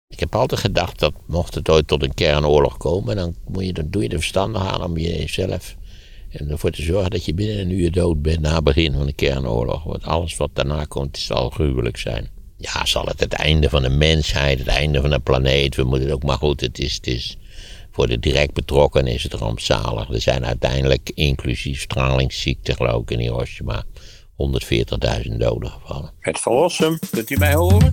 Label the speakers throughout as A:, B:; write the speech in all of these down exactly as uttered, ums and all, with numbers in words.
A: Ik heb altijd gedacht dat mocht het ooit tot een kernoorlog komen, dan, moet je, dan doe je er verstandig aan om jezelf ervoor te zorgen dat je binnen een uur dood bent na het begin van de kernoorlog. Want alles wat daarna komt, zal gruwelijk zijn. Ja, zal het het einde van de mensheid, het einde van de planeet, we moeten het ook, maar goed, het is, het is voor de direct betrokkenen is het rampzalig. Er zijn uiteindelijk, inclusief stralingsziekte geloof ik in Hiroshima, honderdveertigduizend doden gevallen.
B: Het verlossen, kunt u mij horen?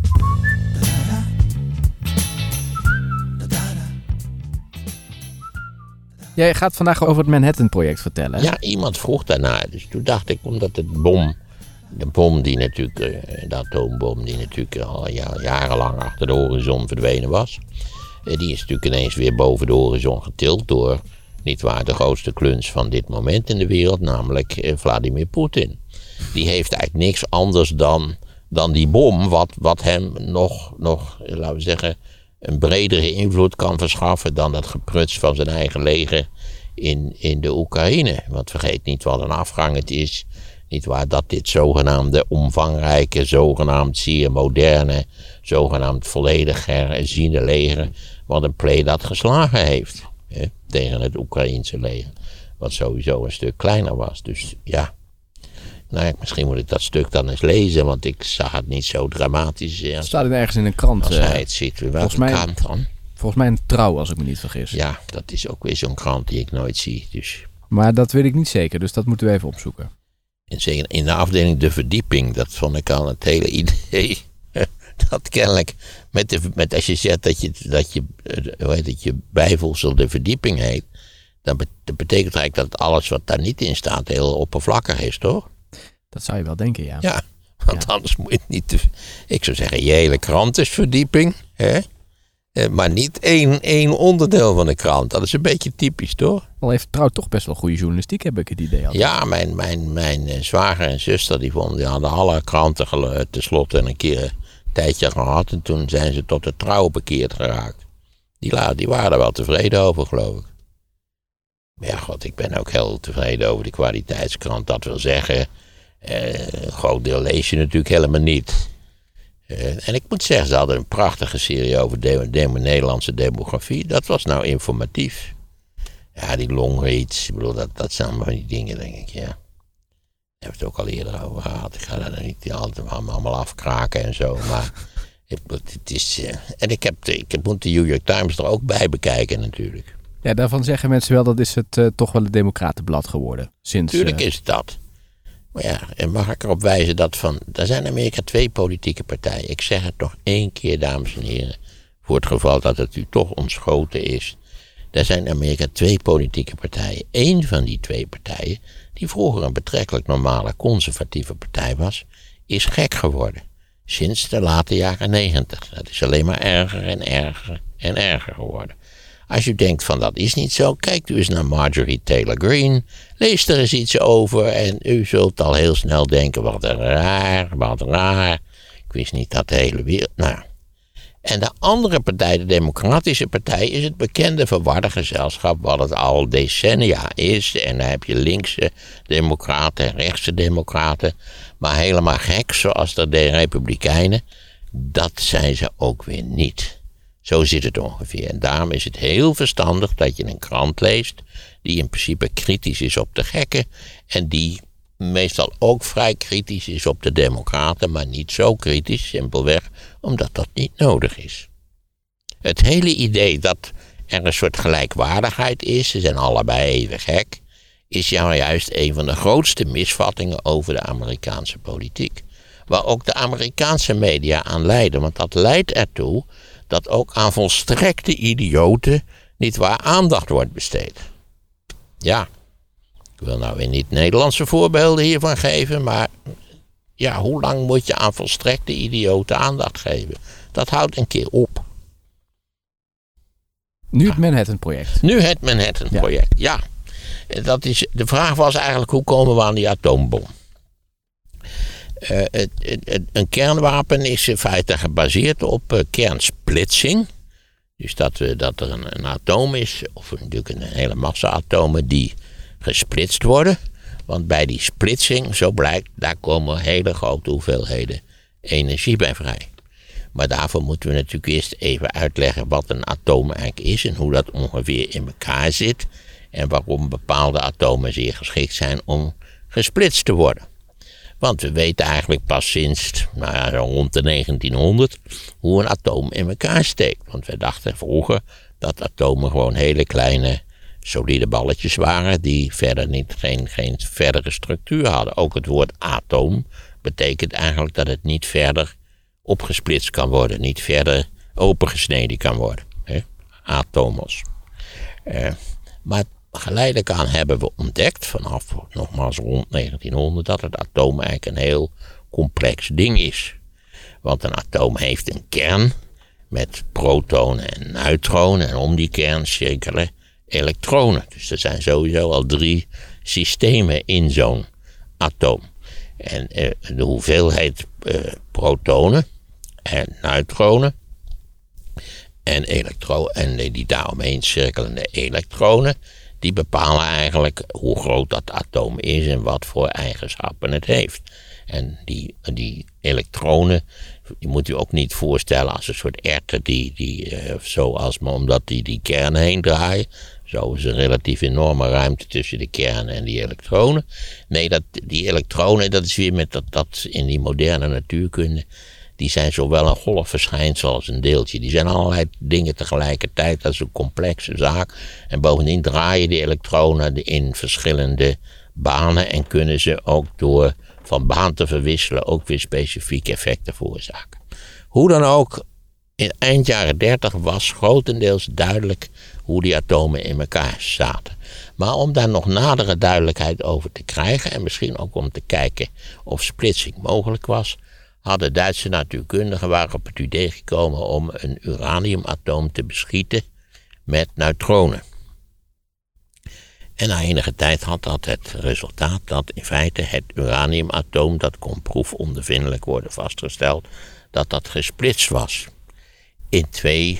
C: Jij gaat vandaag over het Manhattan-project vertellen.
A: Ja, iemand vroeg daarnaar. Dus toen dacht ik, omdat het bom, de bom die natuurlijk, de atoombom die natuurlijk al jarenlang achter de horizon verdwenen was, die is natuurlijk ineens weer boven de horizon getild door, nietwaar, de grootste kluns van dit moment in de wereld, namelijk Vladimir Poetin. Die heeft eigenlijk niks anders dan, dan die bom, wat, wat hem nog, nog, laten we zeggen, een bredere invloed kan verschaffen dan dat gepruts van zijn eigen leger in, in de Oekraïne. Want vergeet niet wat een afgang het is. Niet waar dat dit zogenaamde omvangrijke, zogenaamd zeer moderne, zogenaamd volledig herziene leger, wat een play dat geslagen heeft. Hè, tegen het Oekraïense leger. Wat sowieso een stuk kleiner was. Dus ja. Nou, misschien moet ik dat stuk dan eens lezen, want ik zag het niet zo dramatisch. Het
C: staat het ergens in een krant.
A: Als hij het ziet. Welke
C: mij,
A: krant dan?
C: Volgens mij een Trouw, als ik me niet vergis.
A: Ja, dat is ook weer zo'n krant die ik nooit zie. Dus.
C: Maar dat weet ik niet zeker, dus dat moeten we even opzoeken.
A: En zeker in de afdeling De Verdieping, dat vond ik al het hele idee. Dat kennelijk, met de, met als je zegt dat je, dat je, hoe heet het, je bijvoegsel De Verdieping heet, dan betekent eigenlijk dat alles wat daar niet in staat heel oppervlakkig is, toch?
C: Dat zou je wel denken, ja.
A: Ja, want ja. Anders moet je het niet te... Ik zou zeggen, je hele krant is verdieping, hè? Maar niet één, één onderdeel van de krant. Dat is een beetje typisch, toch?
C: Al heeft Trouw toch best wel goede journalistiek, heb ik het idee. Altijd.
A: Ja, mijn, mijn, mijn zwager en zuster, die, vonden, die hadden alle kranten tenslotte een keer een tijdje gehad. En toen zijn ze tot de Trouw bekeerd geraakt. Die, die waren er wel tevreden over, geloof ik. Maar ja, god, ik ben ook heel tevreden over de kwaliteitskrant. Dat wil zeggen, eh, een groot deel lees je natuurlijk helemaal niet. Uh, en ik moet zeggen, ze hadden een prachtige serie over de, de Nederlandse demografie. Dat was nou informatief. Ja, die longreads, ik bedoel, dat, dat zijn allemaal die dingen, denk ik, ja. Daar hebben we het ook al eerder over gehad. Ik ga daar niet altijd allemaal afkraken en zo, maar het, het is... Uh, en ik heb, de, ik moet de New York Times er ook bij bekijken natuurlijk.
C: Ja, daarvan zeggen mensen wel, dat is het uh, toch wel het Democratenblad geworden. Sinds,
A: Tuurlijk
C: uh...
A: is het dat. Maar ja, en mag ik erop wijzen dat van... Er zijn in Amerika twee politieke partijen. Ik zeg het nog één keer, dames en heren. Voor het geval dat het u toch ontschoten is. Er zijn in Amerika twee politieke partijen. Eén van die twee partijen, die vroeger een betrekkelijk normale conservatieve partij was, is gek geworden. Sinds de late jaren negentig. Dat is alleen maar erger en erger en erger geworden. Als u denkt van dat is niet zo, kijkt u eens naar Marjorie Taylor Greene. Lees er eens iets over en u zult al heel snel denken, wat raar, wat raar. Ik wist niet dat de hele wereld... Nou. En de andere partij, de Democratische Partij, is het bekende verwarde gezelschap wat het al decennia is. En dan heb je linkse democraten en rechtse democraten. Maar helemaal gek, zoals de Republikeinen, dat zijn ze ook weer niet. Zo zit het ongeveer. En daarom is het heel verstandig dat je een krant leest die in principe kritisch is op de gekken en die meestal ook vrij kritisch is op de democraten, maar niet zo kritisch, simpelweg omdat dat niet nodig is. Het hele idee dat er een soort gelijkwaardigheid is, ze zijn allebei even gek, is juist een van de grootste misvattingen over de Amerikaanse politiek. Waar ook de Amerikaanse media aan leiden, want dat leidt ertoe dat ook aan volstrekte idioten niet waar aandacht wordt besteed. Ja, ik wil nou weer niet Nederlandse voorbeelden hiervan geven, maar ja, hoe lang moet je aan volstrekte idioten aandacht geven? Dat houdt een keer op.
C: Nu het Manhattan-project.
A: Nu het Manhattan-project, ja. ja. Dat is, de vraag was eigenlijk, hoe komen we aan die atoombom? Uh, het, het, een kernwapen is in feite gebaseerd op uh, kernsplitsing. Dus dat, uh, dat er een, een atoom is, of natuurlijk een hele massa atomen die gesplitst worden. Want bij die splitsing, zo blijkt, daar komen hele grote hoeveelheden energie bij vrij. Maar daarvoor moeten we natuurlijk eerst even uitleggen wat een atoom eigenlijk is en hoe dat ongeveer in elkaar zit. En waarom bepaalde atomen zeer geschikt zijn om gesplitst te worden. Want we weten eigenlijk pas sinds nou ja, rond de negentienhonderd hoe een atoom in elkaar steekt. Want we dachten vroeger dat atomen gewoon hele kleine solide balletjes waren die verder niet, geen, geen verdere structuur hadden. Ook het woord atoom betekent eigenlijk dat het niet verder opgesplitst kan worden, niet verder opengesneden kan worden. Hè? Atomos. Uh, maar geleidelijk aan hebben we ontdekt, vanaf nogmaals rond negentienhonderd, dat het atoom eigenlijk een heel complex ding is. Want een atoom heeft een kern met protonen en neutronen en om die kern cirkelen elektronen. Dus er zijn sowieso al drie systemen in zo'n atoom. En uh, de hoeveelheid uh, protonen en neutronen en, elektro- en die daaromheen cirkelende elektronen, die bepalen eigenlijk hoe groot dat atoom is en wat voor eigenschappen het heeft. En die, die elektronen, die moet u ook niet voorstellen als een soort erwten die, die uh, zoals maar omdat die die kern heen draaien. Zo is een relatief enorme ruimte tussen de kern en die elektronen. Nee, dat, die elektronen, dat is weer met dat, dat in die moderne natuurkunde, die zijn zowel een golfverschijnsel als een deeltje. Die zijn allerlei dingen tegelijkertijd, dat is een complexe zaak. En bovendien draaien die elektronen in verschillende banen en kunnen ze ook door van baan te verwisselen ook weer specifieke effecten veroorzaken. Hoe dan ook, in eind jaren dertig was grotendeels duidelijk hoe die atomen in elkaar zaten. Maar om daar nog nadere duidelijkheid over te krijgen en misschien ook om te kijken of splitsing mogelijk was, hadden Duitse natuurkundigen waren op het idee gekomen om een uraniumatoom te beschieten met neutronen. En na enige tijd had dat het resultaat dat in feite het uraniumatoom, dat kon proefondervindelijk worden vastgesteld, dat dat gesplitst was in twee,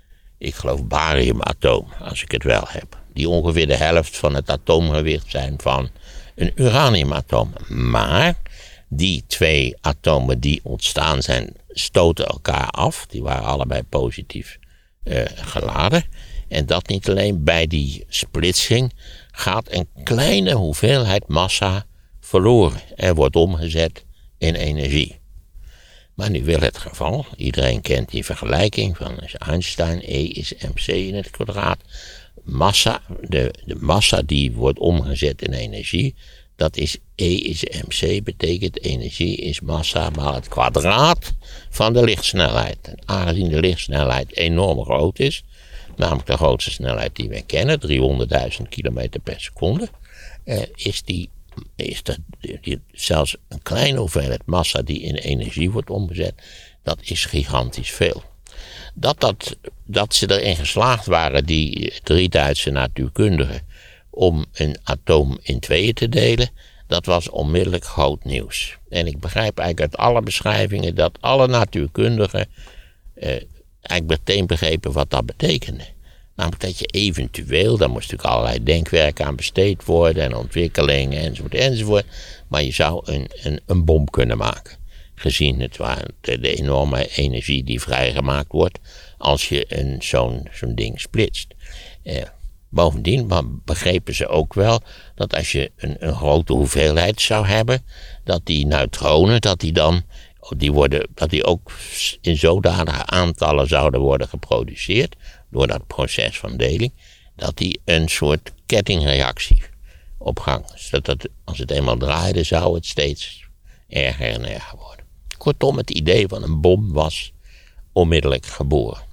A: ik geloof bariumatomen, als ik het wel heb, die ongeveer de helft van het atoomgewicht zijn van een uraniumatoom. Maar die twee atomen die ontstaan zijn, stoten elkaar af. Die waren allebei positief uh, geladen. En dat niet alleen, bij die splitsing gaat een kleine hoeveelheid massa verloren. Er wordt omgezet in energie. Maar nu wil het geval, iedereen kent die vergelijking van Einstein, E is mc in het kwadraat. Massa, de, de massa die wordt omgezet in energie, dat is E is mc, betekent energie is massa maal het kwadraat van de lichtsnelheid. En aangezien de lichtsnelheid enorm groot is, namelijk de grootste snelheid die wij kennen, driehonderdduizend kilometer per seconde, eh, is, die, is dat, die, zelfs een kleine hoeveelheid massa die in energie wordt omgezet, dat is gigantisch veel. Dat, dat, dat ze erin geslaagd waren, die drie Duitse natuurkundigen, om een atoom in tweeën te delen, dat was onmiddellijk groot nieuws. En ik begrijp eigenlijk uit alle beschrijvingen dat alle natuurkundigen eh, eigenlijk meteen begrepen wat dat betekende. Namelijk dat je eventueel, daar moest natuurlijk allerlei denkwerk aan besteed worden en ontwikkelingen enzovoort enzovoort, maar je zou een, een, een bom kunnen maken. Gezien het, de, de enorme energie die vrijgemaakt wordt als je een, zo'n, zo'n ding splitst. Eh, Bovendien begrepen ze ook wel dat als je een, een grote hoeveelheid zou hebben, dat die neutronen, dat die dan, die worden, dat die ook in zodanige aantallen zouden worden geproduceerd, door dat proces van deling, dat die een soort kettingreactie op gang. Dus dat, dat als het eenmaal draaide, zou het steeds erger en erger worden. Kortom, het idee van een bom was onmiddellijk geboren.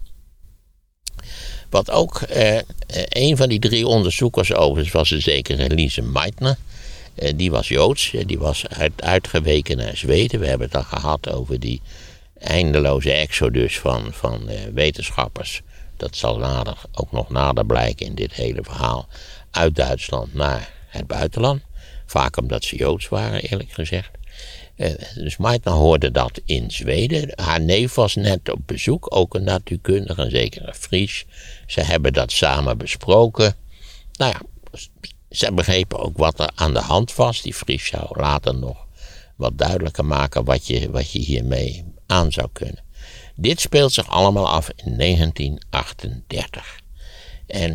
A: Wat ook, eh, een van die drie onderzoekers overigens was een zekere Lise Meitner. Eh, die was Joods, die was uit, uitgeweken naar Zweden. We hebben het al gehad over die eindeloze exodus van, van eh, wetenschappers. Dat zal nader, ook nog nader blijken in dit hele verhaal. Uit Duitsland naar het buitenland. Vaak omdat ze Joods waren, eerlijk gezegd. Uh, dus Meitner hoorde dat in Zweden. Haar neef was net op bezoek, ook een natuurkundige, een zekere Fries. Ze hebben dat samen besproken. Nou ja, ze begrepen ook wat er aan de hand was. Die Fries zou later nog wat duidelijker maken wat je, wat je hiermee aan zou kunnen. Dit speelt zich allemaal af in negentien achtendertig. En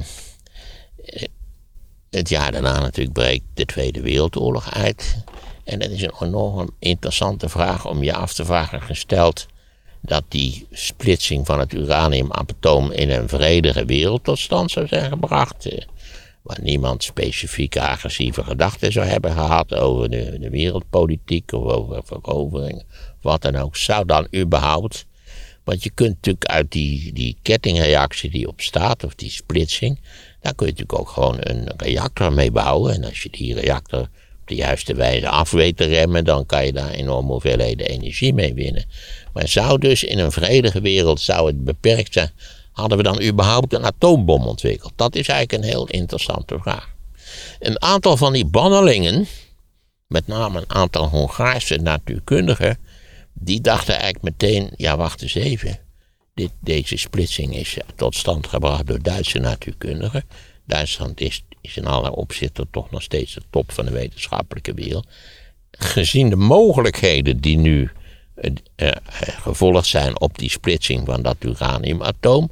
A: het jaar daarna natuurlijk breekt de Tweede Wereldoorlog uit. En dat is een enorm interessante vraag om je af te vragen, gesteld dat die splitsing van het uraniumatoom in een vredige wereld tot stand zou zijn gebracht. Eh, waar niemand specifieke agressieve gedachten zou hebben gehad over de, de wereldpolitiek of over verovering. Wat dan ook, zou dan überhaupt. Want je kunt natuurlijk uit die, die kettingreactie die opstaat, of die splitsing, daar kun je natuurlijk ook gewoon een reactor mee bouwen. En als je die reactor op de juiste wijze af weet te remmen, dan kan je daar enorme hoeveelheden energie mee winnen. Maar zou dus in een vredige wereld, zou het beperkt zijn, hadden we dan überhaupt een atoombom ontwikkeld? Dat is eigenlijk een heel interessante vraag. Een aantal van die bannelingen, met name een aantal Hongaarse natuurkundigen, die dachten eigenlijk meteen, ja wacht eens even, Dit, deze splitsing is tot stand gebracht door Duitse natuurkundigen. Duitsland is, is in allerlei opzichten toch nog steeds de top van de wetenschappelijke wereld. Gezien de mogelijkheden die nu uh, uh, gevolgd zijn op die splitsing van dat uraniumatoom,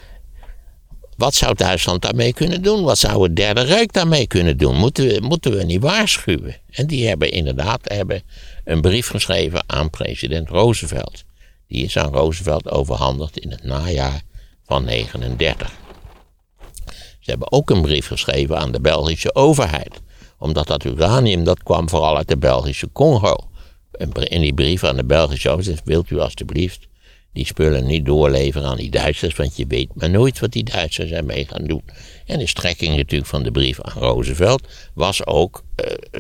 A: wat zou Duitsland daarmee kunnen doen? Wat zou het Derde Rijk daarmee kunnen doen? Moeten we, moeten we niet waarschuwen? En die hebben inderdaad hebben een brief geschreven aan president Roosevelt. Die is aan Roosevelt overhandigd in het najaar van negentien negenendertig. Ze hebben ook een brief geschreven aan de Belgische overheid. Omdat dat uranium, dat kwam vooral uit de Belgische Congo. In die brief aan de Belgische overheid wilt u alstublieft die spullen niet doorleveren aan die Duitsers, want je weet maar nooit wat die Duitsers ermee gaan doen. En de strekking natuurlijk van de brief aan Roosevelt was ook, uh,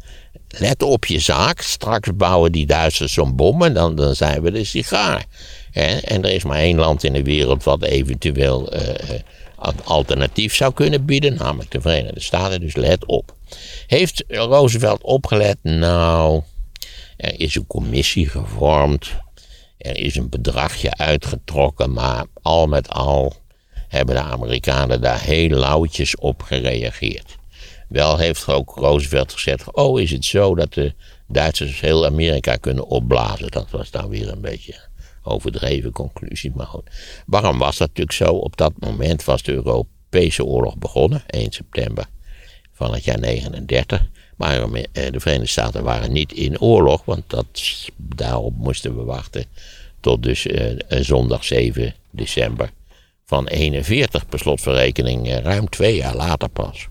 A: let op je zaak, straks bouwen die Duitsers zo'n bom en dan, dan zijn we de sigaar. En, en er is maar één land in de wereld wat eventueel uh, een alternatief zou kunnen bieden, namelijk de Verenigde Staten, dus let op. Heeft Roosevelt opgelet? Nou, er is een commissie gevormd. Er is een bedragje uitgetrokken, maar al met al hebben de Amerikanen daar heel lauwtjes op gereageerd. Wel heeft ook Roosevelt gezegd, oh is het zo dat de Duitsers heel Amerika kunnen opblazen. Dat was dan weer een beetje een overdreven conclusie, maar goed. Waarom was dat natuurlijk zo? Op dat moment was de Europese oorlog begonnen, één september van het jaar negentien negenendertig. Maar de Verenigde Staten waren niet in oorlog, want dat, daarop moesten we wachten tot dus uh, zondag zeven december van eenenveertig, per slotverrekening uh, ruim twee jaar later pas.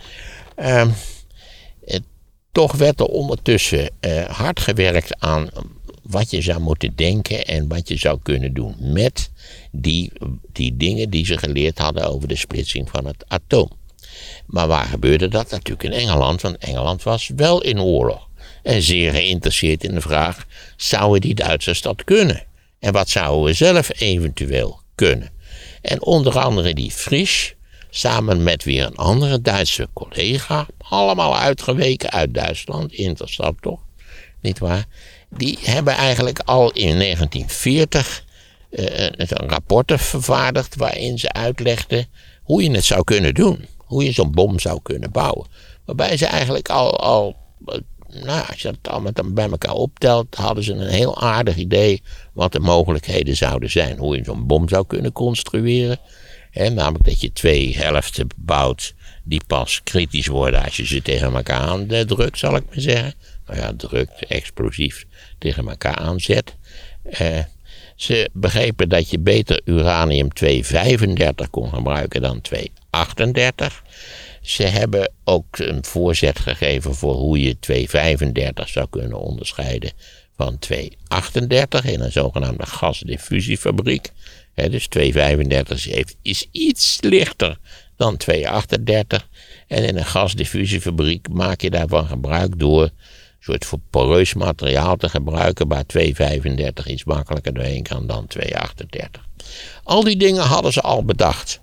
A: Uh, eh, toch werd er ondertussen uh, hard gewerkt aan wat je zou moeten denken en wat je zou kunnen doen met die, die dingen die ze geleerd hadden over de splitsing van het atoom. Maar waar gebeurde dat? Natuurlijk in Engeland, want Engeland was wel in oorlog. En zeer geïnteresseerd in de vraag, zouden die Duitsers dat kunnen? En wat zouden we zelf eventueel kunnen? En onder andere die Frisch, samen met weer een andere Duitse collega, allemaal uitgeweken uit Duitsland, interessant toch? Niet waar? Die hebben eigenlijk al in negentien veertig uh, een rapporten vervaardigd waarin ze uitlegden hoe je het zou kunnen doen. Hoe je zo'n bom zou kunnen bouwen. Waarbij ze eigenlijk al, al nou, als je dat allemaal bij elkaar optelt, hadden ze een heel aardig idee wat de mogelijkheden zouden zijn. Hoe je zo'n bom zou kunnen construeren. He, namelijk dat je twee helften bouwt die pas kritisch worden als je ze tegen elkaar aandrukt, zal ik maar zeggen. Nou ja, drukt, explosief tegen elkaar aanzet. Uh, ze begrepen dat je beter uranium tweehonderdvijfendertig kon gebruiken dan tweehonderdachtendertig. Ze hebben ook een voorzet gegeven voor hoe je tweehonderdvijfendertig zou kunnen onderscheiden van tweehonderdachtendertig in een zogenaamde gasdiffusiefabriek. He, dus tweehonderdvijfendertig heeft, is iets lichter dan tweehonderdachtendertig. En in een gasdiffusiefabriek maak je daarvan gebruik door een soort voor poreus materiaal te gebruiken, waar tweehonderdvijfendertig iets makkelijker doorheen kan dan tweehonderdachtendertig. Al die dingen hadden ze al bedacht.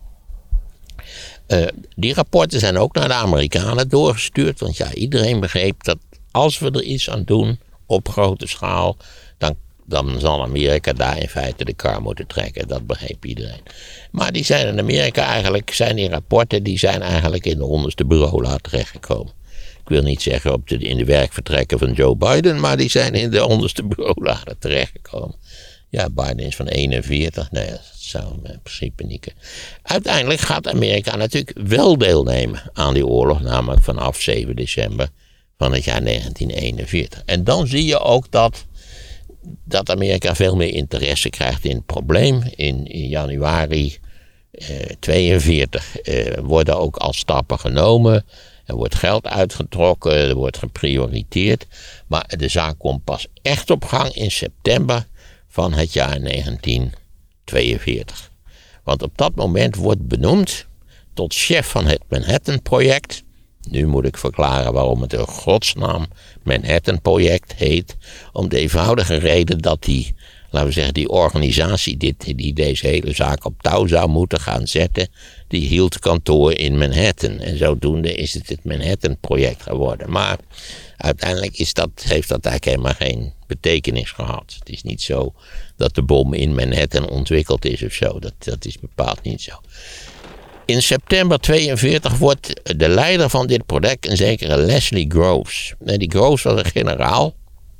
A: Uh, die rapporten zijn ook naar de Amerikanen doorgestuurd, want ja, iedereen begreep dat als we er iets aan doen op grote schaal, dan, dan zal Amerika daar in feite de kar moeten trekken. Dat begreep iedereen. Maar die zijn in Amerika eigenlijk, zijn die rapporten, die zijn eigenlijk in de onderste bureaula terechtgekomen. Ik wil niet zeggen op de, in de werkvertrekken van Joe Biden, maar die zijn in de onderste bureaula terechtgekomen. Ja, Biden is van eenenveertig. Nee, dat zou in principe niet kunnen. Uiteindelijk gaat Amerika natuurlijk wel deelnemen aan die oorlog. Namelijk vanaf zeven december van het jaar negentien eenenveertig. En dan zie je ook dat, dat Amerika veel meer interesse krijgt in het probleem. In, in januari eh, tweeënveertig eh, worden ook al stappen genomen. Er wordt geld uitgetrokken, er wordt geprioriteerd. Maar de zaak komt pas echt op gang in september van het jaar negentien tweeënveertig. Want op dat moment wordt benoemd tot chef van het Manhattan-project. Nu moet ik verklaren waarom het in godsnaam Manhattan-project heet. Om de eenvoudige reden dat die, laten we zeggen, die organisatie dit, die deze hele zaak op touw zou moeten gaan zetten, die hield kantoor in Manhattan. En zodoende is het het Manhattan-project geworden. Maar uiteindelijk is dat, heeft dat eigenlijk helemaal geen betekenis gehad. Het is niet zo dat de bom in Manhattan ontwikkeld is of zo. Dat, dat is bepaald niet zo. In september tweeënveertig wordt de leider van dit project een zekere Leslie Groves. En die Groves was een generaal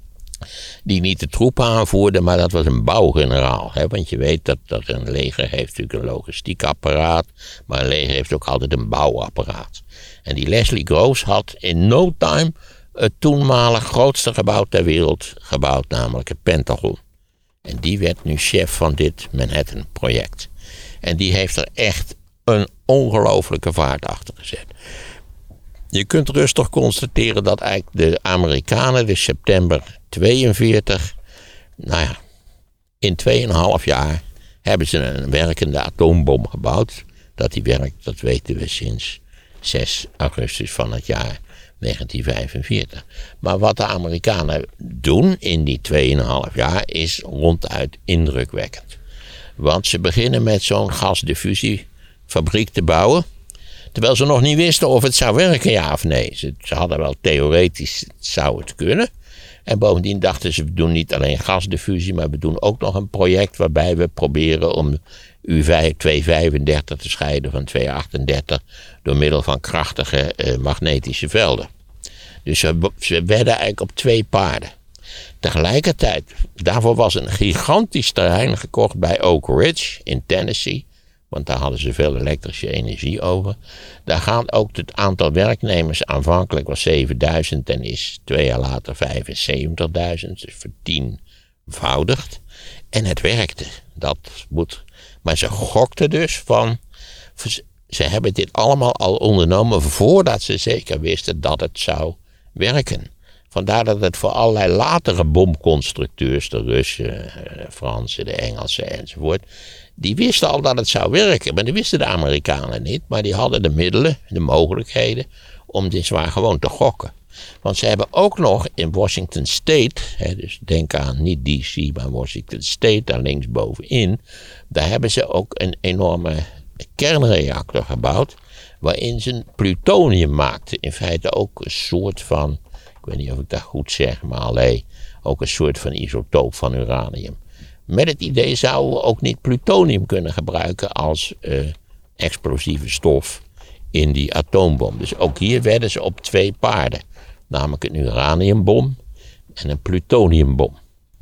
A: die niet de troepen aanvoerde, maar dat was een bouwgeneraal. Hè? Want je weet dat, dat een leger heeft natuurlijk een logistiek apparaat, maar een leger heeft ook altijd een bouwapparaat. En die Leslie Groves had in no time het toenmalig grootste gebouw ter wereld gebouwd, namelijk het Pentagon. En die werd nu chef van dit Manhattan-project. En die heeft er echt een ongelofelijke vaart achter gezet. Je kunt rustig constateren dat eigenlijk de Amerikanen de september tweeënveertig, nou ja, in tweeënhalf jaar hebben ze een werkende atoombom gebouwd. Dat die werkt, dat weten we sinds zes augustus van het jaar negentien vijfenveertig. Maar wat de Amerikanen doen in die tweeënhalf jaar is ronduit indrukwekkend. Want ze beginnen met zo'n gasdiffusiefabriek te bouwen, terwijl ze nog niet wisten of het zou werken, ja of nee. Ze, ze hadden wel theoretisch, zou het kunnen. En bovendien dachten ze, we doen niet alleen gasdiffusie, maar we doen ook nog een project waarbij we proberen om U tweehonderdvijfendertig te scheiden van tweehonderdachtendertig door middel van krachtige eh, magnetische velden. Dus ze, ze werden eigenlijk op twee paarden. Tegelijkertijd, daarvoor was een gigantisch terrein gekocht bij Oak Ridge in Tennessee. Want daar hadden ze veel elektrische energie over. Daar gaat ook het aantal werknemers aanvankelijk was zevenduizend en is twee jaar later vijfenzeventigduizend. Dus vertienvoudigd. En het werkte. Dat moet. Maar ze gokten dus van. Ze hebben dit allemaal al ondernomen voordat ze zeker wisten dat het zou werken. Vandaar dat het voor allerlei latere bomconstructeurs, de Russen, de Fransen, de Engelsen enzovoort, die wisten al dat het zou werken. Maar die wisten de Amerikanen niet. Maar die hadden de middelen, de mogelijkheden om dit zwaar gewoon te gokken. Want ze hebben ook nog in Washington State, hè, dus denk aan niet D C, maar Washington State, daar linksbovenin, daar hebben ze ook een enorme kernreactor gebouwd, waarin ze plutonium maakten. In feite ook een soort van, ik weet niet of ik dat goed zeg, maar alleen ook een soort van isotoop van uranium. Met het idee zouden we ook niet plutonium kunnen gebruiken als uh, explosieve stof in die atoombom. Dus ook hier werden ze op twee paarden. Namelijk een uraniumbom en een plutoniumbom.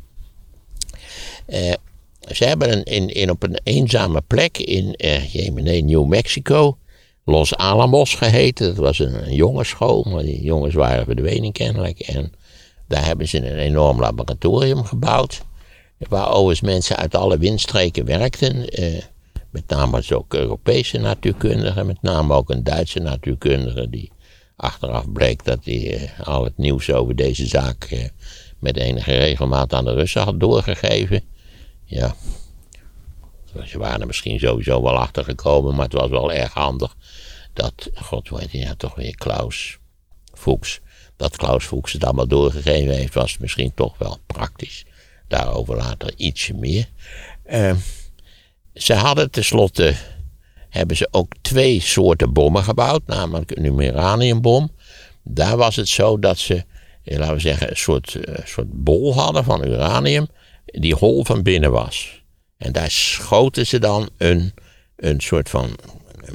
A: Uh, ze hebben een, in, in op een eenzame plek in uh, nee, New Mexico, Los Alamos geheten. Dat was een, een jongensschool, maar die jongens waren verdwenen kennelijk. En daar hebben ze een enorm laboratorium gebouwd, waar overigens mensen uit alle windstreken werkten. Uh, met name ook Europese natuurkundigen, met name ook een Duitse natuurkundige die achteraf bleek dat hij uh, al het nieuws over deze zaak uh, met enige regelmaat aan de Russen had doorgegeven. Ja, ze waren er misschien sowieso wel achter gekomen, maar het was wel erg handig dat, god weet je, ja, toch weer Klaus Fuchs, dat Klaus Fuchs het allemaal doorgegeven heeft, was misschien toch wel praktisch. Daarover later ietsje meer. Uh, ze hadden tenslotte, hebben ze ook twee soorten bommen gebouwd, namelijk een uraniumbom. Daar was het zo dat ze, laten we zeggen, een soort, uh, soort bol hadden van uranium, die hol van binnen was. En daar schoten ze dan een, een soort van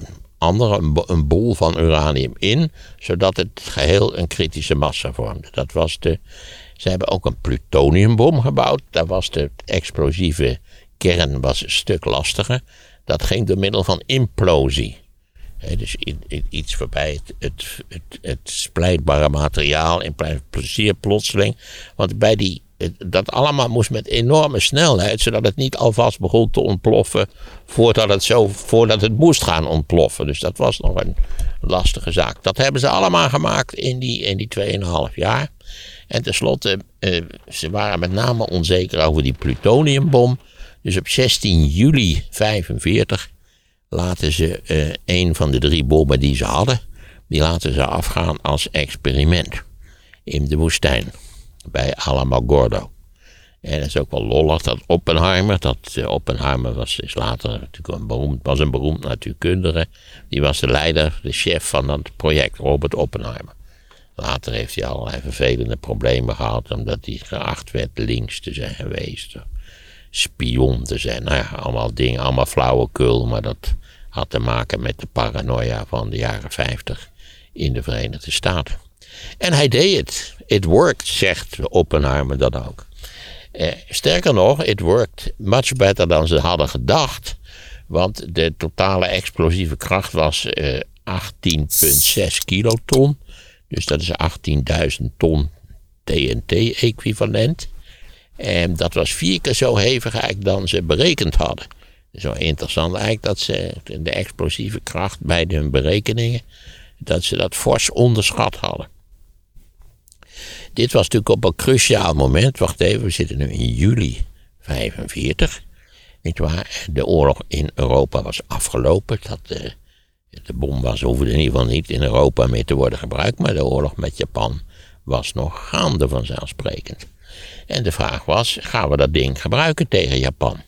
A: andere een, een bol van uranium in, zodat het geheel een kritische massa vormde. Dat was de, ze hebben ook een plutoniumbom gebouwd. Daar was de explosieve kern was een stuk lastiger. Dat ging door middel van implosie. He, dus iets waarbij het, het, het, het splijtbare materiaal in plezier plotseling. Want bij die, dat allemaal moest met enorme snelheid, zodat het niet alvast begon te ontploffen voordat het, zo, voordat het moest gaan ontploffen. Dus dat was nog een lastige zaak. Dat hebben ze allemaal gemaakt in die, in die tweeënhalf jaar. En tenslotte, eh, ze waren met name onzeker over die plutoniumbom. Dus op zestien juli vijfenveertig laten ze uh, een van de drie bommen die ze hadden, die laten ze afgaan als experiment in de woestijn bij Alamogordo. En dat is ook wel lollig dat Oppenheimer, dat uh, Oppenheimer was is later natuurlijk een beroemd, was een beroemd natuurkundige, die was de leider, de chef van dat project, Robert Oppenheimer. Later heeft hij allerlei vervelende problemen gehad, omdat hij geacht werd links te zijn geweest, spion te zijn. Nou ja, allemaal dingen, allemaal flauwekul, maar dat had te maken met de paranoia van de jaren vijftig in de Verenigde Staten. En hij deed het. It worked, zegt Oppenheimer dat ook. Eh, sterker nog, it worked much better dan ze hadden gedacht, want de totale explosieve kracht was eh, achttien komma zes kiloton. Dus dat is achttienduizend ton T N T-equivalent. En dat was vier keer zo hevig eigenlijk dan ze berekend hadden. Zo interessant eigenlijk dat ze de explosieve kracht bij hun berekeningen, dat ze dat fors onderschat hadden. Dit was natuurlijk op een cruciaal moment. Wacht even, we zitten nu in juli vijfenveertig. Weet je waar? De oorlog in Europa was afgelopen. Dat, de, de bom was, hoefde in ieder geval niet in Europa meer te worden gebruikt. Maar de oorlog met Japan was nog gaande vanzelfsprekend. En de vraag was, gaan we dat ding gebruiken tegen Japan?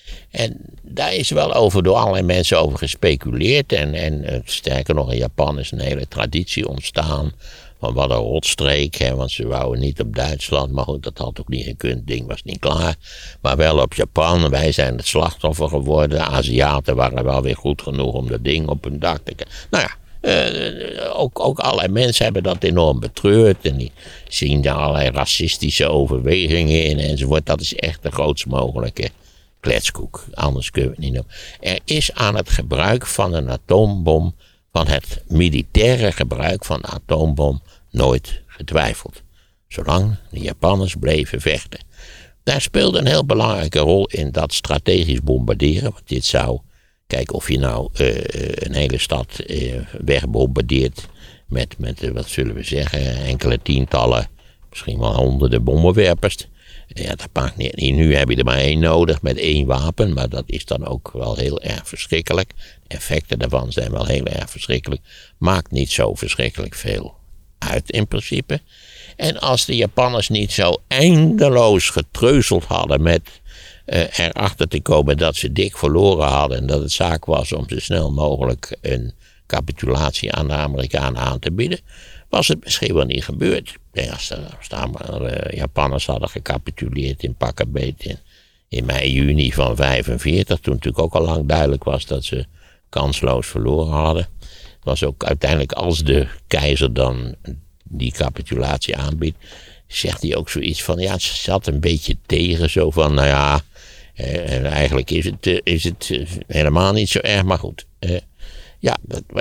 A: En daar is wel over door allerlei mensen over gespeculeerd. En, en sterker nog, in Japan is een hele traditie ontstaan van wat een rotstreek. Hè, want ze wouden niet op Duitsland, maar goed, dat had ook niet gekund. Het ding was niet klaar. Maar wel op Japan. Wij zijn het slachtoffer geworden. Aziaten waren wel weer goed genoeg om dat ding op hun dak te krijgen. Nou ja. Uh, ook, ook allerlei mensen hebben dat enorm betreurd. En die zien daar allerlei racistische overwegingen in enzovoort. Dat is echt de grootst mogelijke kletskoek. Anders kunnen we het niet noemen. Er is aan het gebruik van een atoombom, van het militaire gebruik van de atoombom, nooit getwijfeld. Zolang de Japanners bleven vechten. Daar speelde een heel belangrijke rol in dat strategisch bombarderen. Want dit zou, kijk of je nou uh, een hele stad uh, wegbombardeert met, met uh, wat zullen we zeggen, enkele tientallen, misschien wel honderden bommenwerpers. Ja, dat maakt niet. Nu heb je er maar één nodig met één wapen, maar dat is dan ook wel heel erg verschrikkelijk. De effecten daarvan zijn wel heel erg verschrikkelijk. Maakt niet zo verschrikkelijk veel uit in principe. En als de Japanners niet zo eindeloos getreuzeld hadden met uh, erachter te komen dat ze dik verloren hadden en dat het zaak was om zo snel mogelijk een capitulatie aan de Amerikanen aan te bieden, was het misschien wel niet gebeurd. Als de, als de Japanners hadden gecapituleerd in pak en beet in, in mei, juni van vijfenveertig, toen natuurlijk ook al lang duidelijk was dat ze kansloos verloren hadden. Het was ook uiteindelijk, als de keizer dan die capitulatie aanbiedt, zegt hij ook zoiets van, ja, het zat een beetje tegen, zo van, nou ja, eh, eigenlijk is het, is het helemaal niet zo erg, maar goed. Eh, Ja,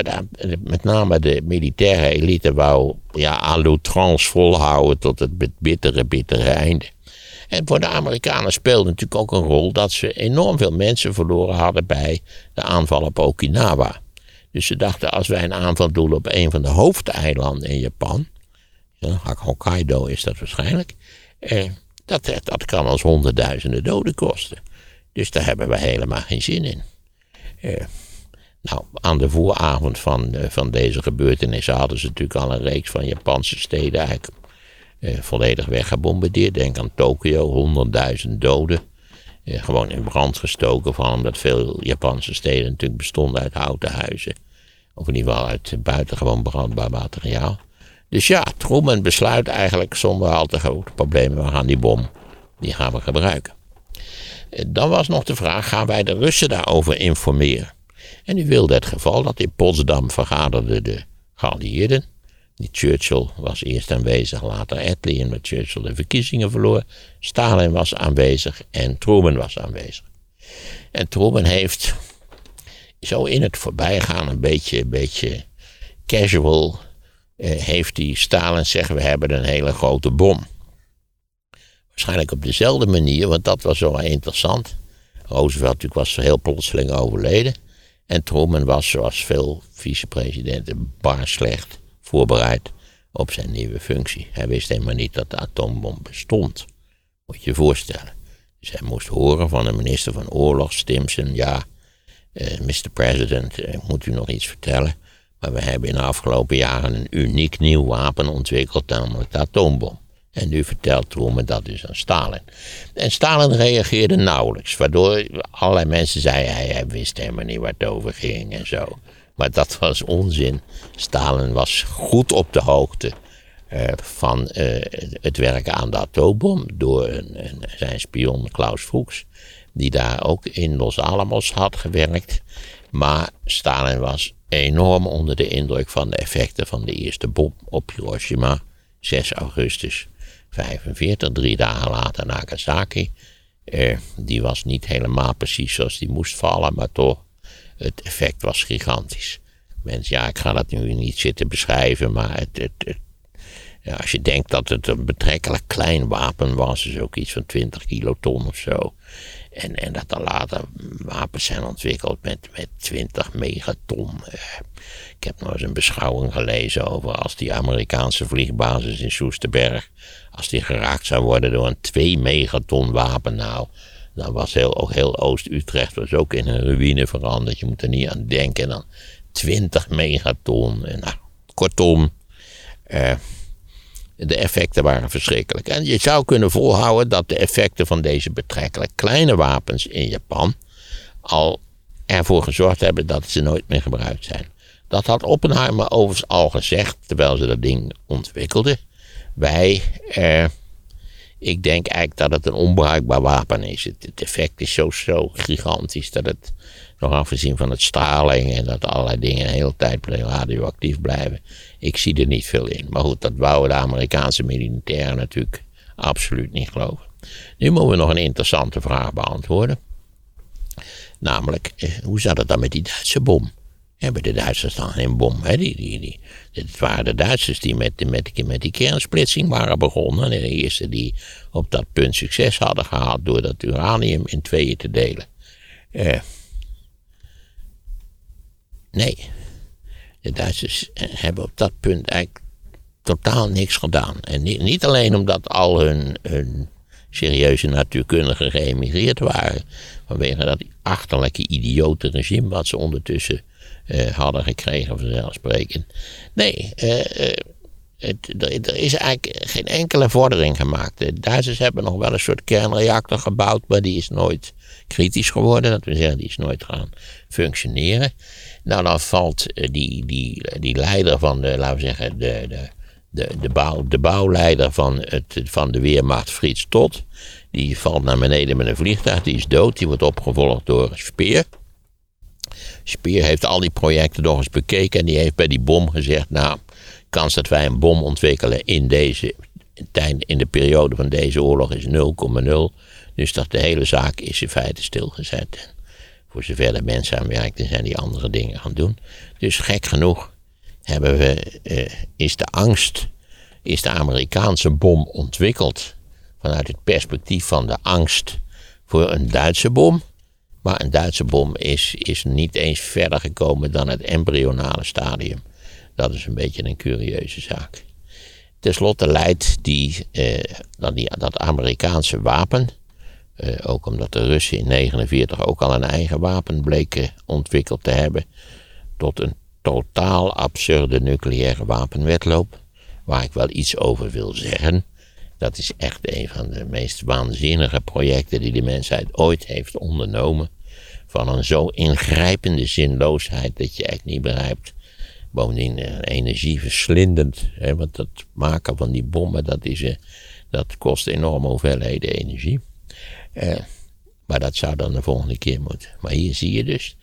A: met name de militaire elite wou ja, à l'outrance volhouden tot het bittere, bittere einde. En voor de Amerikanen speelde natuurlijk ook een rol dat ze enorm veel mensen verloren hadden bij de aanval op Okinawa. Dus ze dachten, als wij een aanval doen op een van de hoofdeilanden in Japan, ja, Hokkaido is dat waarschijnlijk, eh, dat, dat kan ons honderdduizenden doden kosten. Dus daar hebben we helemaal geen zin in. Eh, Nou, aan de vooravond van, uh, van deze gebeurtenissen hadden ze natuurlijk al een reeks van Japanse steden eigenlijk uh, volledig weggebombardeerd. Denk aan Tokio, honderdduizend doden. Uh, gewoon in brand gestoken, van omdat veel Japanse steden natuurlijk bestonden uit houten huizen. Of in ieder geval uit buitengewoon brandbaar materiaal. Dus ja, Truman besluit eigenlijk zonder al te grote problemen, we gaan die bom, die gaan we gebruiken. Uh, dan was nog de vraag, gaan wij de Russen daarover informeren? En u wilde het geval dat in Potsdam vergaderden de geallieerden. Die Churchill was eerst aanwezig, later Attlee, omdat Churchill de verkiezingen verloor. Stalin was aanwezig en Truman was aanwezig. En Truman heeft zo in het voorbijgaan een beetje, een beetje casual, eh, heeft hij Stalin zeggen, we hebben een hele grote bom. Waarschijnlijk op dezelfde manier, want dat was zo interessant. Roosevelt natuurlijk was heel plotseling overleden. En Truman was, zoals veel vicepresidenten, bar slecht voorbereid op zijn nieuwe functie. Hij wist helemaal niet dat de atoombom bestond. Moet je je voorstellen. Dus hij moest horen van de minister van Oorlog, Stimson, ja, uh, mister President, uh, moet u nog iets vertellen? Maar we hebben in de afgelopen jaren een uniek nieuw wapen ontwikkeld, namelijk de atoombom. En nu vertelt Truman dat dus aan Stalin. En Stalin reageerde nauwelijks, waardoor allerlei mensen zeiden, hij, hij wist helemaal niet waar het over ging en zo. Maar dat was onzin. Stalin was goed op de hoogte uh, van uh, het werken aan de atoombom door een, een, zijn spion Klaus Fuchs, die daar ook in Los Alamos had gewerkt. Maar Stalin was enorm onder de indruk van de effecten van de eerste bom op Hiroshima, zes augustus vijfenveertig, drie dagen later Nagasaki. Uh, die was niet helemaal precies zoals die moest vallen, maar toch, het effect was gigantisch. Mensen, ja, ik ga dat nu niet zitten beschrijven, maar het, het, het, ja, als je denkt dat het een betrekkelijk klein wapen was, dus ook iets van twintig kiloton of zo. En, en dat er later wapens zijn ontwikkeld met, met twintig megaton. Uh, ik heb nog eens een beschouwing gelezen over als die Amerikaanse vliegbasis in Soesterberg, als die geraakt zou worden door een twee megaton wapen, nou, dan was heel, ook heel Oost-Utrecht was ook in een ruïne veranderd. Je moet er niet aan denken. En dan twintig megaton. En nou, kortom, uh, de effecten waren verschrikkelijk. En je zou kunnen volhouden dat de effecten van deze betrekkelijk kleine wapens in Japan al ervoor gezorgd hebben dat ze nooit meer gebruikt zijn. Dat had Oppenheimer overigens al gezegd, terwijl ze dat ding ontwikkelden. Wij, uh, ik denk eigenlijk dat het een onbruikbaar wapen is. Het, het effect is zo, zo gigantisch dat het, nog afgezien van het straling en dat allerlei dingen de hele tijd radioactief blijven. Ik zie er niet veel in. Maar goed, dat wouden de Amerikaanse militairen natuurlijk absoluut niet geloven. Nu moeten we nog een interessante vraag beantwoorden. Namelijk, hoe zat het dan met die Duitse bom? Hebben de Duitsers dan geen bom? Hè? Die, die, die, het waren de Duitsers die met, met, met die kernsplitsing waren begonnen. En de eerste die op dat punt succes hadden gehad door dat uranium in tweeën te delen. Uh, nee, de Duitsers hebben op dat punt eigenlijk totaal niks gedaan. En niet, niet alleen omdat al hun, hun serieuze natuurkundigen geëmigreerd waren, vanwege dat achterlijke idiote regime wat ze ondertussen uh, hadden gekregen vanzelfsprekend. Nee, uh, uh, het, er, er is eigenlijk geen enkele vordering gemaakt. De Duitsers hebben nog wel een soort kernreactor gebouwd, maar die is nooit kritisch geworden. Dat wil zeggen, die is nooit gaan functioneren. Nou, dan valt die, die, die leider van de, laten we zeggen, de, de, de, de, bouw, de bouwleider van, het, van de Weermacht, Fritz Todt, die valt naar beneden met een vliegtuig, die is dood, die wordt opgevolgd door Speer. Speer heeft al die projecten nog eens bekeken en die heeft bij die bom gezegd, nou, kans dat wij een bom ontwikkelen in deze in de periode van deze oorlog is nul komma nul. Dus dat de hele zaak is in feite stilgezet. En voor zover de mensen aan werkten, zijn die andere dingen gaan doen. Dus gek genoeg hebben we, uh, is de angst, is de Amerikaanse bom ontwikkeld vanuit het perspectief van de angst voor een Duitse bom. Maar een Duitse bom is, is niet eens verder gekomen dan het embryonale stadium. Dat is een beetje een curieuze zaak. Ten slotte leidt die, uh, dat, die, dat Amerikaanse wapen, uh, ook omdat de Russen in negentien negenenveertig ook al een eigen wapen bleken ontwikkeld te hebben, tot een totaal absurde nucleaire wapenwedloop, waar ik wel iets over wil zeggen. Dat is echt een van de meest waanzinnige projecten die de mensheid ooit heeft ondernomen. Van een zo ingrijpende zinloosheid dat je echt niet begrijpt. Bovendien uh, energieverslindend. Hè, want het maken van die bommen, dat, is, uh, dat kost enorme hoeveelheden energie. Uh, maar dat zou dan de volgende keer moeten. Maar hier zie je dus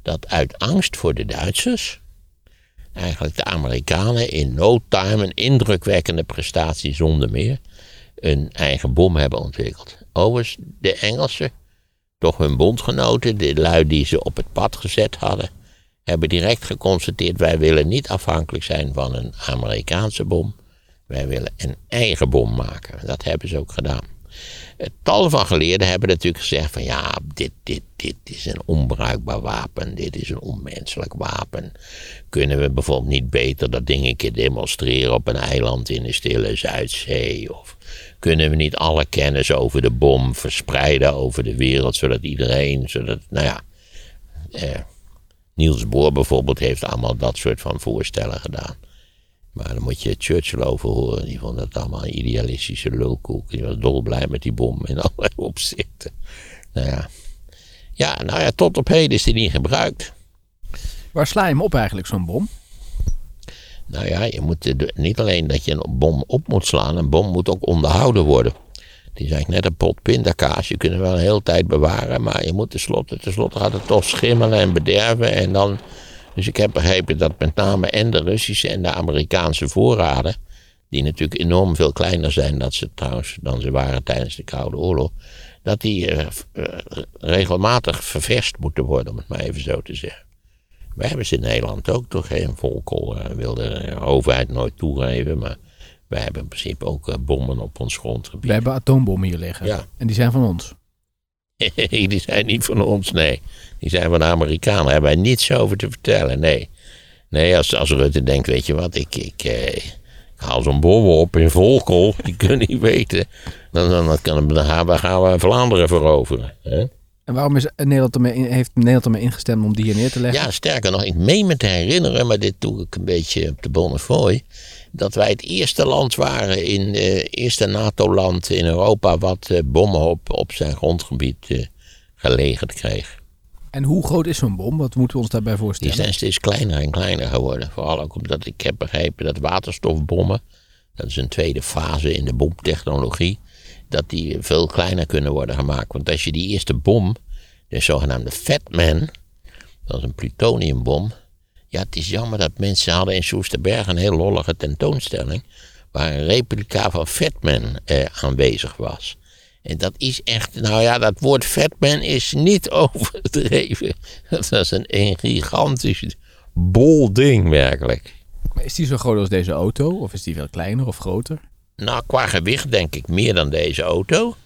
A: dat uit angst voor de Duitsers eigenlijk de Amerikanen in no time een indrukwekkende prestatie zonder meer een eigen bom hebben ontwikkeld. Overigens, de Engelsen, toch hun bondgenoten, de lui die ze op het pad gezet hadden, hebben direct geconstateerd: wij willen niet afhankelijk zijn van een Amerikaanse bom. Wij willen een eigen bom maken. Dat hebben ze ook gedaan. Tal van geleerden hebben natuurlijk gezegd van ja, dit, dit, dit is een onbruikbaar wapen, dit is een onmenselijk wapen. Kunnen we bijvoorbeeld niet beter dat ding een keer demonstreren op een eiland in de stille Zuidzee? Of kunnen we niet alle kennis over de bom verspreiden over de wereld, zodat iedereen, zodat, nou ja, eh, Niels Bohr bijvoorbeeld heeft allemaal dat soort van voorstellen gedaan. Maar dan moet je Churchill over horen. Die vond dat allemaal een idealistische lulkoek. Die was dolblij met die bom in allerlei opzichten. Nou ja. Ja, nou ja, tot op heden is die niet gebruikt.
C: Waar sla je hem op eigenlijk, zo'n bom?
A: Nou ja, je moet de, niet alleen dat je een bom op moet slaan. Een bom moet ook onderhouden worden. Die is eigenlijk net een pot pindakaas. Je kunt hem wel een hele tijd bewaren. Maar je moet tenslotte, tenslotte gaat het toch schimmelen en bederven. En dan... Dus ik heb begrepen dat met name en de Russische en de Amerikaanse voorraden, die natuurlijk enorm veel kleiner zijn dan ze, trouwens, dan ze waren tijdens de Koude Oorlog, dat die uh, uh, regelmatig ververst moeten worden, om het maar even zo te zeggen. Wij hebben ze in Nederland ook, toch geen volkel, uh, wilde de overheid nooit toegeven, maar wij hebben in principe ook uh, bommen op ons grondgebied.
C: We hebben atoombommen hier liggen.
A: Ja.
C: En die zijn van ons.
A: Die zijn niet van ons, nee. Die zijn van de Amerikanen. Daar hebben wij niets over te vertellen, nee. Nee, als, als Rutte denkt, weet je wat, ik, ik, eh, ik haal zo'n bom op in Volkel, die kunnen niet weten. Dan, dan, dan, kan, dan gaan, we, gaan we Vlaanderen veroveren. Hè?
C: En waarom is Nederland ermee in, heeft Nederland ermee ingestemd om die hier neer te leggen?
A: Ja, sterker nog, ik meen me te herinneren, maar dit doe ik een beetje op de Bonnefoy, dat wij het eerste land waren, in het eerste NATO-land in Europa, wat uh, bommen op, op zijn grondgebied uh, gelegerd kreeg.
C: En hoe groot is zo'n bom? Wat moeten we ons daarbij voorstellen?
A: Die zijn steeds kleiner en kleiner geworden. Vooral ook omdat ik heb begrepen dat waterstofbommen, dat is een tweede fase in de bomtechnologie, dat die veel kleiner kunnen worden gemaakt. Want als je die eerste bom, de zogenaamde Fat Man, dat is een plutoniumbom. Ja, het is jammer dat mensen hadden in Soesterberg een heel lollige tentoonstelling, waar een replica van Fat Man eh, aanwezig was. En dat is echt, nou ja, dat woord Fatman is niet overdreven. Dat was een, een gigantisch bol ding werkelijk.
C: Maar is die zo groot als deze auto? Of is die veel kleiner of groter?
A: Nou, qua gewicht denk ik meer dan deze auto.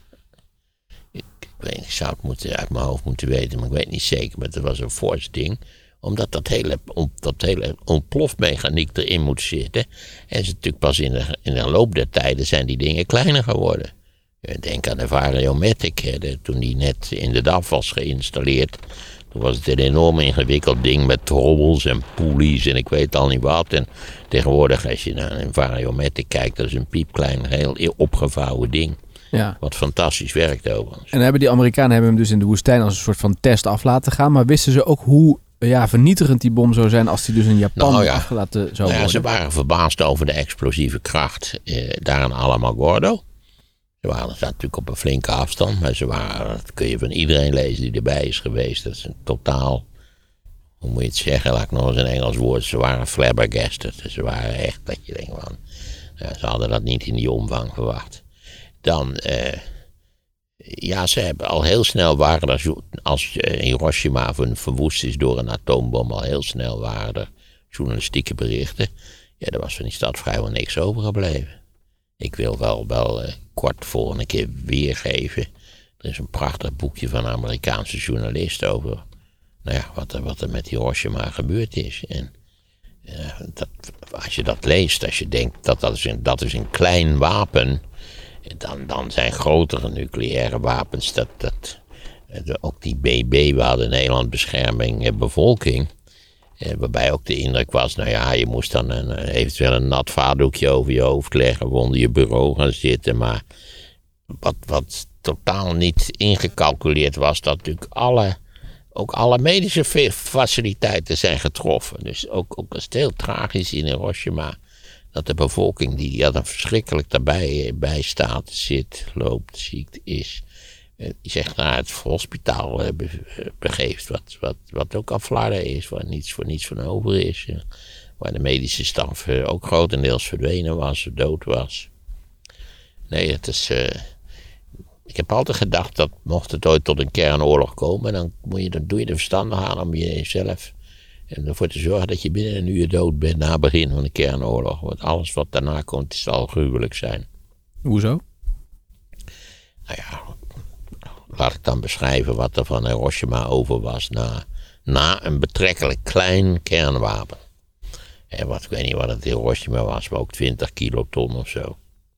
A: Ik, ik, weet, ik zou het moeten, uit mijn hoofd moeten weten, maar ik weet niet zeker. Maar het was een fors ding. Omdat dat hele, dat hele ontplofmechaniek erin moet zitten. En ze natuurlijk pas in de, in de loop der tijden zijn die dingen kleiner geworden. Denk aan de Variomatic, de, toen die net in de D A F was geïnstalleerd. Toen was het een enorm ingewikkeld ding met trobbels en poelies en ik weet al niet wat. En tegenwoordig als je naar een Variomatic kijkt, dat is een piepklein, heel opgevouwen ding.
C: Ja.
A: Wat fantastisch werkt overigens.
C: En hebben die Amerikanen hebben hem dus in de woestijn als een soort van test af laten gaan. Maar wisten ze ook hoe ja, vernietigend die bom zou zijn als die dus in Japan
A: nou ja.
C: afgelaten zou
A: nou ja,
C: worden?
A: Ze waren verbaasd over de explosieve kracht eh, daar in Alamogordo. Ze waren er natuurlijk op een flinke afstand, maar ze waren, dat kun je van iedereen lezen die erbij is geweest. Dat is een totaal, hoe moet je het zeggen, laat ik nog eens een Engels woord, ze waren flabbergasted. Ze waren echt, dat je denkt van, ja, ze hadden dat niet in die omvang verwacht. Dan, eh, ja, ze hebben al heel snel waren er, als Hiroshima verwoest is door een atoombom, al heel snel waren er journalistieke berichten. Ja, er was van die stad vrijwel niks overgebleven. Ik wil wel, wel uh, kort volgende keer weergeven. Er is een prachtig boekje van een Amerikaanse journalist over nou ja, wat, er, wat er met Hiroshima gebeurd is. En uh, dat, als je dat leest, als je denkt dat dat is een, dat is een klein wapen, dan, dan zijn grotere nucleaire wapens, dat, dat, uh, ook die B B, we hadden in Nederland bescherming uh, bevolking. Eh, waarbij ook de indruk was, nou ja, je moest dan een, eventueel een nat vaatdoekje over je hoofd leggen, of onder je bureau gaan zitten. Maar wat, wat totaal niet ingecalculeerd was, dat natuurlijk alle, ook alle medische faciliteiten zijn getroffen. Dus ook, ook is het heel tragisch in Hiroshima, dat de bevolking die, die dan verschrikkelijk daarbij bij staat, zit, loopt, ziek is, die zich naar het hospitaal uh, be- begeeft. Wat, wat, wat ook aan Flarden is, waar niets voor niets van over is. Uh, waar de medische staf uh, ook grotendeels verdwenen was, dood was. Nee, het is... Uh, ik heb altijd gedacht dat mocht het ooit tot een kernoorlog komen, dan, moet je, dan doe je er verstandig aan om jezelf en ervoor te zorgen dat je binnen een uur dood bent na het begin van de kernoorlog. Want alles wat daarna komt, zal gruwelijk zijn.
C: Hoezo?
A: Nou ja, laat ik dan beschrijven wat er van Hiroshima over was na, na een betrekkelijk klein kernwapen. En wat, ik weet niet wat het Hiroshima was, maar ook twintig kiloton of zo.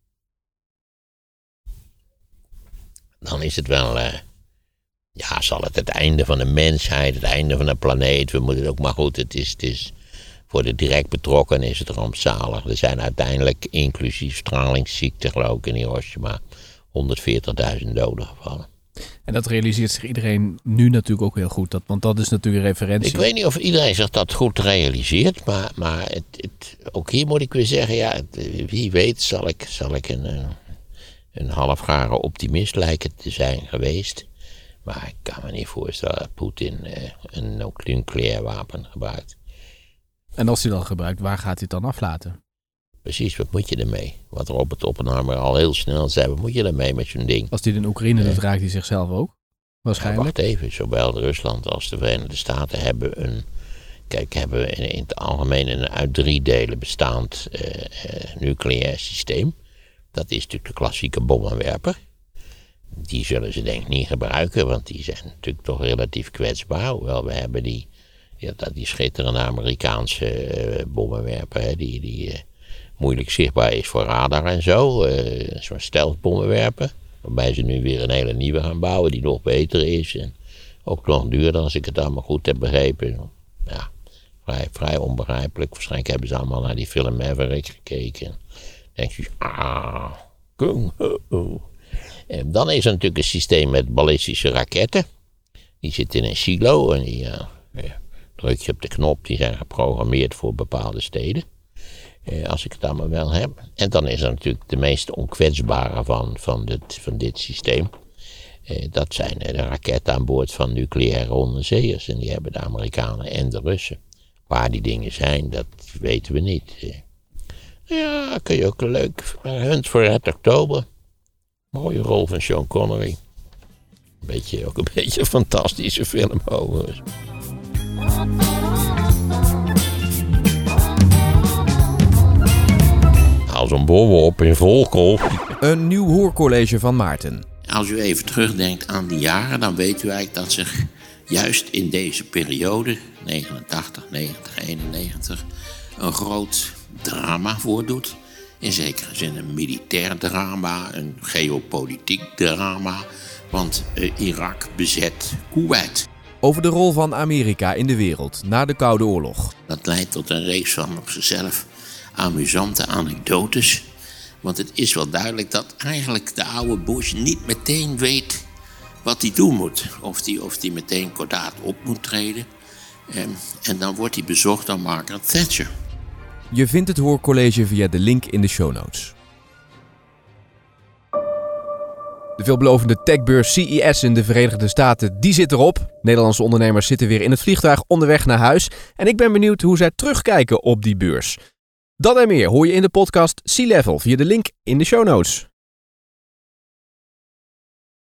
A: Dan is het wel, uh, ja, zal het het einde van de mensheid, het einde van de planeet. We moeten het ook, maar goed, het is, het is voor de direct betrokkenen is het rampzalig. Er zijn uiteindelijk, inclusief stralingsziekte geloof ik in Hiroshima, honderdveertigduizend doden gevallen.
C: En dat realiseert zich iedereen nu natuurlijk ook heel goed. Dat, want dat is natuurlijk een referentie.
A: Ik weet niet of iedereen zich dat goed realiseert. Maar, maar het, het, ook hier moet ik weer zeggen, ja, het, wie weet zal ik, zal ik een, een, een halfgare optimist lijken te zijn geweest. Maar ik kan me niet voorstellen dat Poetin uh, een nucleair wapen gebruikt.
C: En als hij dat gebruikt, waar gaat hij het dan aflaten?
A: Precies, wat moet je ermee? Wat Robert Oppenheimer al heel snel zei, wat moet je ermee met zo'n ding?
C: Als hij in Oekraïne doet, raakt hij zichzelf ook? Waarschijnlijk.
A: Ja, wacht even, zowel Rusland als de Verenigde Staten hebben een, kijk, hebben in, in het algemeen een uit drie delen bestaand uh, uh, nucleair systeem. Dat is natuurlijk de klassieke bommenwerper. Die zullen ze denk ik niet gebruiken, want die zijn natuurlijk toch relatief kwetsbaar. Hoewel we hebben die, ja, die schitterende Amerikaanse uh, bommenwerper, hè, die, die uh, moeilijk zichtbaar is voor radar en zo. Uh, Zo'n stealthbommenwerper. Waarbij ze nu weer een hele nieuwe gaan bouwen die nog beter is. En ook nog duurder als ik het allemaal goed heb begrepen. Ja, vrij, vrij onbegrijpelijk. Waarschijnlijk hebben ze allemaal naar die film Maverick gekeken. Dan denk je, ah, kung, oh, oh. En dan is er natuurlijk een systeem met ballistische raketten. Die zitten in een silo en die uh, ja, druk je op de knop. Die zijn geprogrammeerd voor bepaalde steden. Eh, als ik het allemaal wel heb. En dan is er natuurlijk de meest onkwetsbare van, van, dit, van dit systeem. Eh, dat zijn de raketten aan boord van nucleaire onderzeeërs. En die hebben de Amerikanen en de Russen. Waar die dingen zijn, dat weten we niet. Eh, ja, kun je ook een leuk Hunt for Red October. Mooie rol van Sean Connery. Beetje, ook een beetje een fantastische film overigens. Als een borrel op in volkool.
D: Een nieuw hoorcollege van Maarten.
A: Als u even terugdenkt aan die jaren, dan weet u eigenlijk dat zich juist in deze periode, negenentachtig, negentig, eenennegentig, een groot drama voordoet. In zekere zin een militair drama, een geopolitiek drama, want uh, Irak bezet Kuwait.
D: Over de rol van Amerika in de wereld na de Koude Oorlog.
A: Dat leidt tot een reeks van op zichzelf amusante anekdotes. Want het is wel duidelijk dat eigenlijk de oude Bush niet meteen weet wat hij doen moet. Of hij of die meteen kordaat op moet treden. En, en dan wordt hij bezocht door Margaret Thatcher.
D: Je vindt het hoorcollege via de link in de show notes. De veelbelovende techbeurs C E S in de Verenigde Staten, die zit erop. Nederlandse ondernemers zitten weer in het vliegtuig onderweg naar huis. En ik ben benieuwd hoe zij terugkijken op die beurs. Dat en meer hoor je in de podcast C-Level via de link in de show notes.